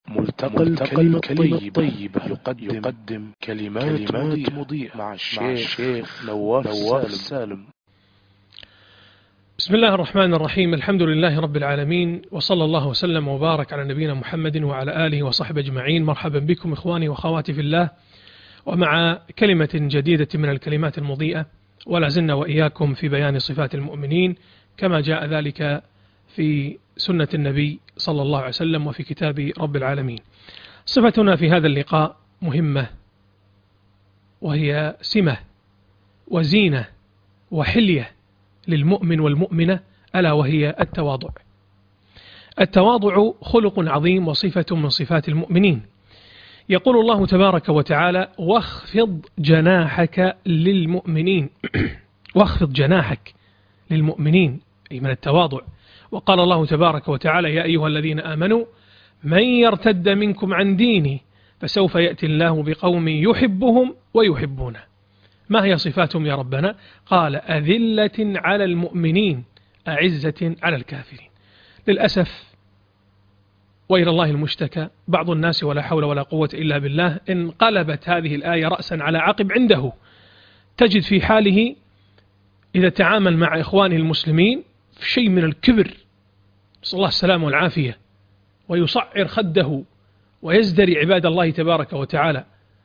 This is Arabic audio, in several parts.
ملتقى الكلمة الطيبة يقدم كلمات مضيئة مع الشيخ نواف سالم. بسم الله الرحمن الرحيم. الحمد لله رب العالمين، وصلى الله وسلم وبارك على نبينا محمد وعلى آله وصحبه أجمعين. مرحبا بكم إخواني وأخواتي في الله، ومع كلمة جديدة من الكلمات المضيئة، ولا زلنا وإياكم في بيان صفات المؤمنين كما جاء ذلك في سنة النبي صلى الله عليه وسلم وفي كتاب رب العالمين. صفتنا في هذا اللقاء مهمة، وهي سمة وزينة وحلية للمؤمن والمؤمنة، ألا وهي التواضع. التواضع خلق عظيم وصفة من صفات المؤمنين. يقول الله تبارك وتعالى: واخفض جناحك للمؤمنين واخفض جناحك للمؤمنين، أي من التواضع. وقال الله تبارك وتعالى: يا أيها الذين آمنوا من يرتد منكم عن دينه فسوف يأتي الله بقوم يحبهم ويحبونه. ما هي صفاتهم يا ربنا؟ قال: أذلة على المؤمنين أعزة على الكافرين. للأسف وإلى الله المشتكى، بعض الناس ولا حول ولا قوة إلا بالله انقلبت هذه الآية رأسا على عقب عنده. تجد في حاله إذا تعامل مع إخوانه المسلمين في شيء من الكبر، نسأل الله السلامة والعافية، ويصعر خده ويزدري عباد الله تبارك وتعالى.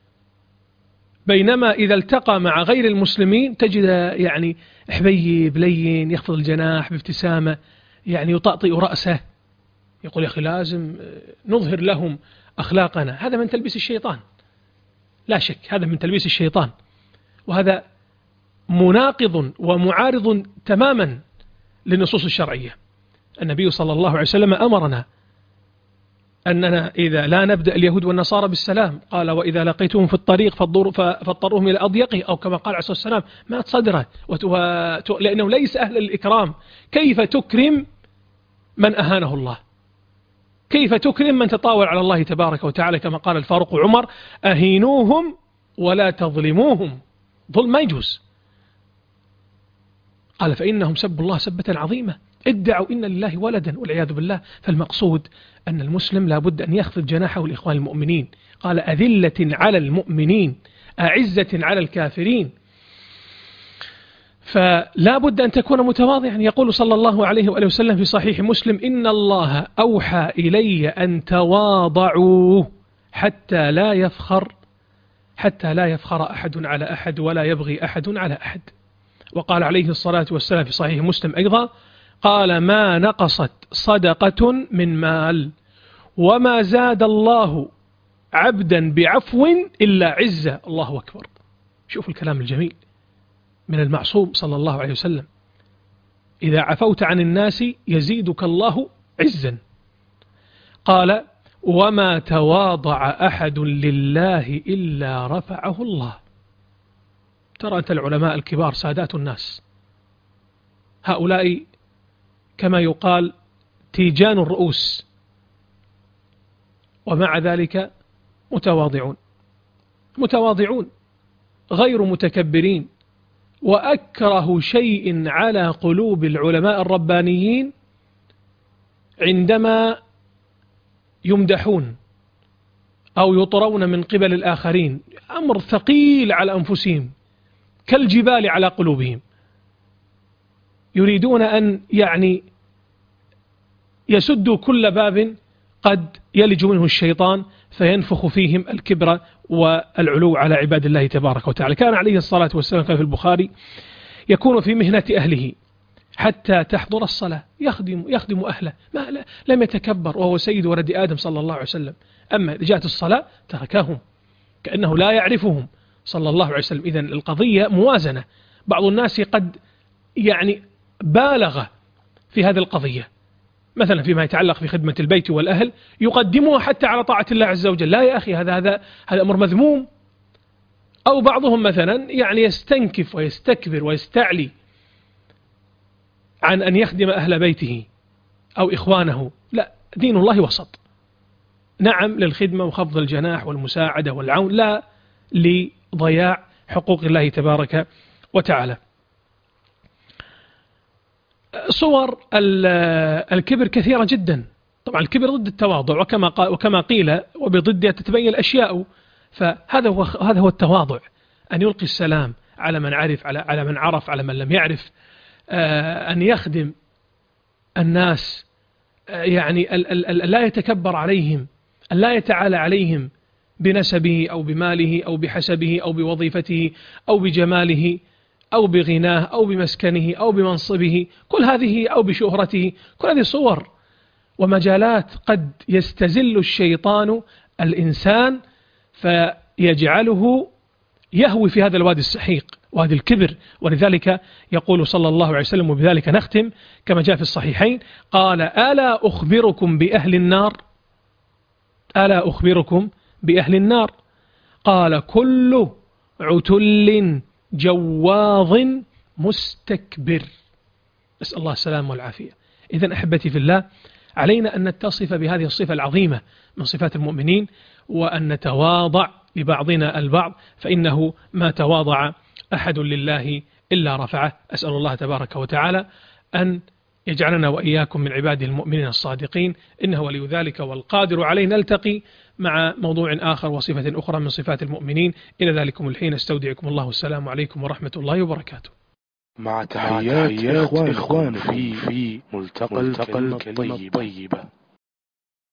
بينما إذا التقى مع غير المسلمين تجد يعني حبيب لين، يخفض الجناح بابتسامة، يعني يطأطئ رأسه، يقول: يا أخي لازم نظهر لهم أخلاقنا. هذا من تلبيس الشيطان، لا شك، هذا من تلبيس الشيطان، وهذا مناقض ومعارض تماما للنصوص الشرعية. النبي صلى الله عليه وسلم أمرنا أننا إذا لا نبدأ اليهود والنصارى بالسلام، قال: وإذا لقيتهم في الطريق فاضطروهم إلى أضيقه، أو كما قال عليه الصلاة والسلام: ما صدره، لأنه ليس أهل الإكرام. كيف تكرم من أهانه الله؟ كيف تكرم من تطاول على الله تبارك وتعالى؟ كما قال الفاروق عمر: أهينوهم ولا تظلموهم. ظلم ما يجوز. قال: فإنهم سبوا الله سبة عظيمة، ادعوا إن لله ولدا والعياذ بالله. فالمقصود أن المسلم لا بد أن يخفض جناحه لإخوان المؤمنين. قال: أذلة على المؤمنين أعزة على الكافرين. فلا بد أن تكون متواضعا. يقول صلى الله عليه وآله وسلم في صحيح مسلم: إن الله أوحى إلي أن تواضعوا حتى لا يفخر أحد على أحد ولا يبغي أحد على أحد. وقال عليه الصلاة والسلام في صحيح مسلم أيضا: قال: ما نقصت صدقة من مال، وما زاد الله عبدا بعفو إلا عزة. الله أكبر. شوف الكلام الجميل من المعصوم صلى الله عليه وسلم: إذا عفوت عن الناس يزيدك الله عزا. قال: وما تواضع أحد لله إلا رفعه الله. ترى أنت العلماء الكبار سادات الناس، هؤلاء كما يقال تيجان الرؤوس، ومع ذلك متواضعون غير متكبرين. وأكره شيء على قلوب العلماء الربانيين عندما يمدحون أو يطرون من قبل الآخرين، أمر ثقيل على أنفسهم كالجبال على قلوبهم. يريدون أن يسدوا كل باب قد يلج منه الشيطان فينفخ فيهم الكبر والعلو على عباد الله تبارك وتعالى. كان عليه الصلاة والسلام في البخاري يكون في مهنة أهله حتى تحضر الصلاة، يخدم أهله، لم يتكبر، وهو سيد ولد آدم صلى الله عليه وسلم. أما إذا جاءت الصلاة تركهم كأنه لا يعرفهم صلى الله عليه وسلم. إذن القضية موازنة. بعض الناس قد بالغ في هذه القضية، مثلا فيما يتعلق في خدمة البيت والأهل يقدموها حتى على طاعة الله عز وجل. لا يا أخي، هذا أمر مذموم. أو بعضهم مثلا يستنكف ويستكبر ويستعلي عن أن يخدم أهل بيته أو إخوانه. لا، دين الله وسط. نعم للخدمة وخفض الجناح والمساعدة والعون، لا لضياع حقوق الله تبارك وتعالى. صور الكبر كثيرة جدا. طبعا الكبر ضد التواضع، وكما قيل وبضدها تتبين الأشياء. فهذا هو التواضع، أن يلقي السلام على من عرف، على من عرف، على من لم يعرف، أن يخدم الناس، يعني لا يتكبر عليهم، أن لا يتعالى عليهم بنسبه أو بماله أو بحسبه أو بوظيفته أو بجماله أو بغناه أو بمسكنه أو بمنصبه، كل هذه أو بشهرته، كل هذه صور ومجالات قد يستزل الشيطان الإنسان فيجعله يهوي في هذا الوادي السحيق، وادي الكبر. ولذلك يقول صلى الله عليه وسلم، وبذلك نختم كما جاء في الصحيحين، قال: ألا أخبركم بأهل النار؟ ألا أخبركم بأهل النار؟ قال: كل عتل جواظ مستكبر. نسأل الله السلامة والعافية. إذن أحبتي في الله، علينا أن نتصف بهذه الصفة العظيمة من صفات المؤمنين، وأن نتواضع لبعضنا البعض، فإنه ما تواضع أحد لله إلا رفعه. أسأل الله تبارك وتعالى أن يجعلنا وإياكم من عباده المؤمنين الصادقين، إنه ولي ذلك والقادر عليه. نلتقي مع موضوع آخر وصفة أخرى من صفات المؤمنين. إلى ذلكم الحين استودعكم الله، والسلام عليكم ورحمة الله وبركاته. مع تحيات إخوان في ملتقى الكلمة الطيبة.